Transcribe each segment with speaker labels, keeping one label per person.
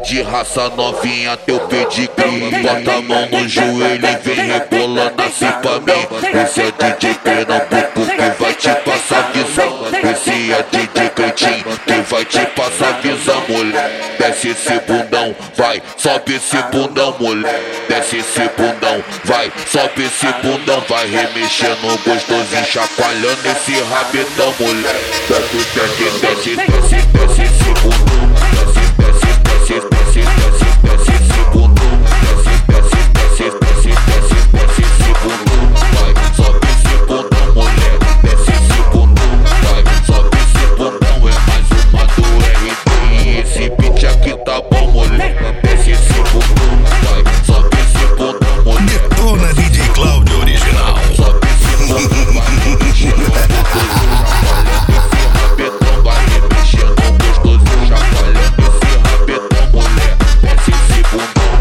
Speaker 1: de raça novinha, teu pedigree. Bota a mão no joelho e vem rebolando assim pra mim. Esse é DJ Pernambuco que vai te passar visão. Esse é DJ Cleitinho que vai te passar visão, mulher. Desce esse bundão, vai, sobe esse bundão, mulher. Desce esse bundão, vai, sobe esse bundão. Vai remexendo gostosinho, chacoalhando esse rabetão, mulher. Desce, desce, desce, desce, desce esse bundão. Desce, desce, desce, desce, desce, desce esse bundão. Desce, desce, desce, desce, desce, desce esse bundão. Vai, sobe esse bundão, mulher. Desce esse bundão, vai, sobe esse bundão. É mais uma do RD. Esse beat aqui tá bom, mulher. Desce esse bundão, vai, sobe esse bundão, mulher.
Speaker 2: Detona DJ Cláudio original.
Speaker 1: Sobe esse bundão, vai remexendo gostosinho, chacoalhando esse rabetão. Vai remexendo gostosinho, chacoalhando esse rabetão, mulher. Desce esse bundão,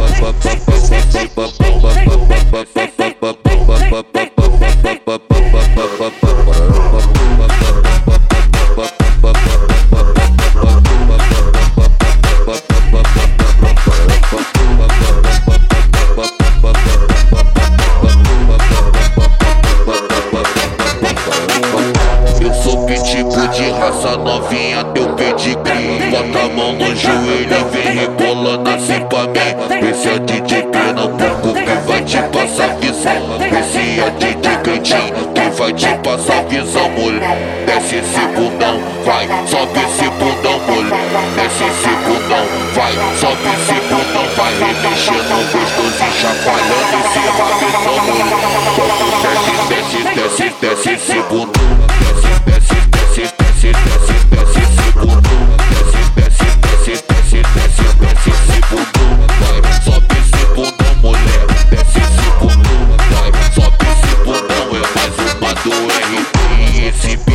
Speaker 1: eu sou pitbull de raça novinha, teu pedigree. Bota a mão no joelho e vem rebolando assim pra mim. Esse é DJ Pernambuco que vai te passar visão. Esse é DJ Cleitinho que vai te passar visão, mulher. Desce esse bundão, vai, sobe esse bundão, mulher. Desce esse bundão, vai, sobe esse bundão. Vai remexendo gostosinho, chacoalhando esse rabetão, mulher. Desce, desce, desce, desce esse bundão. Desce, desce, desce, desce, desce, desce esse bundão. Desce, desce, desce, desce, desce, desce esse bundão. Vai, sobe esse bundão, mulher. Desce esse bundão, vai, sobe esse bundão. É mais uma do RD. Esse